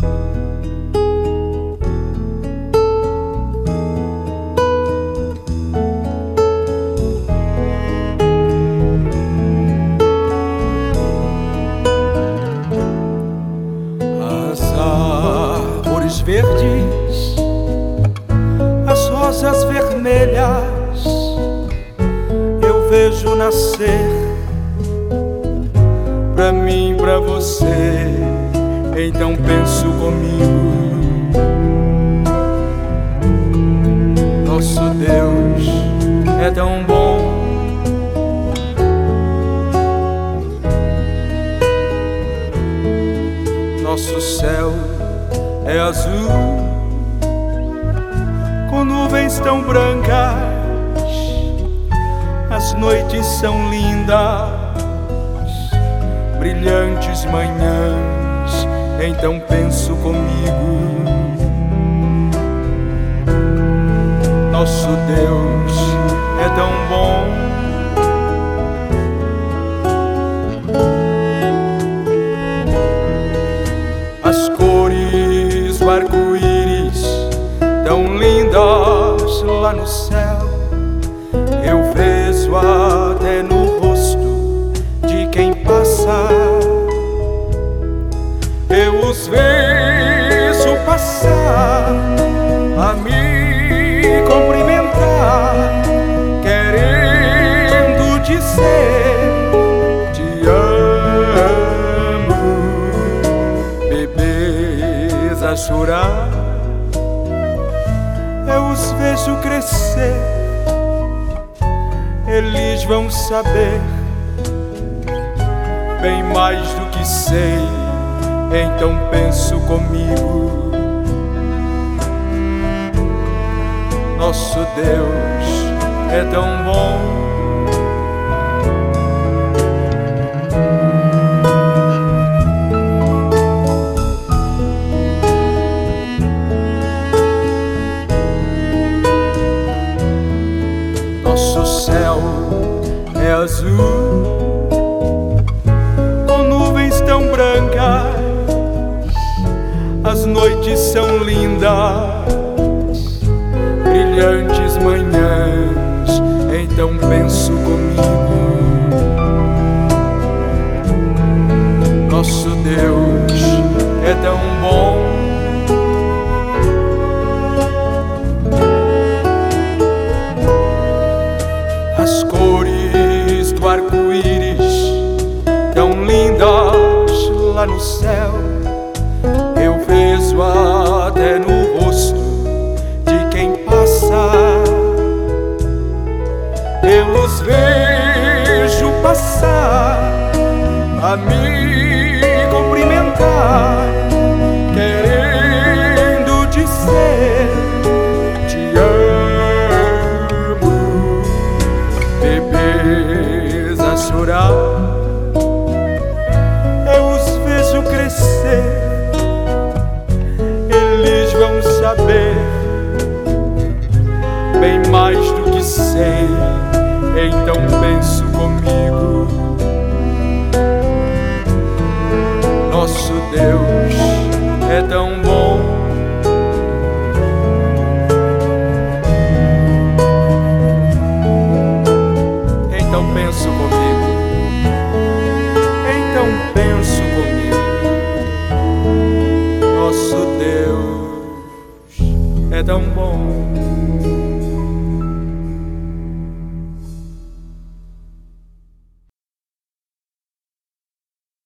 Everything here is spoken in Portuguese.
Verdes, as rosas vermelhas eu vejo nascer pra mim, pra você. Então penso comigo, nosso Deus é tão bom. Nosso céu é azul, com nuvens tão brancas. As noites são lindas, brilhantes manhãs. Então penso comigo, nosso Deus é tão bom. As cores do arco-íris tão lindas lá no céu, eu vejo até no rosto de quem passa. Eu os vejo passar a me cumprimentar, querendo dizer te amo. Bebês a chorar, eu os vejo crescer. Eles vão saber bem mais do que sei. Então penso comigo, nosso Deus é tão bom. Nosso céu é azul, com nuvens tão brancas. As noites são lindas, brilhantes manhãs. Então penso comigo, nosso Deus é tão bom. As cores do arco-íris tão lindas lá no céu, eu vejo até no rosto de quem passa. Eu os vejo passar a me cumprimentar, querendo dizer te amo. Bebês a chorar, eu os vejo crescer. Eles vão saber bem mais do que sei. Então penso comigo, nosso Deus é tão bom. Então penso comigo, então penso comigo, nosso Deus é tão bom.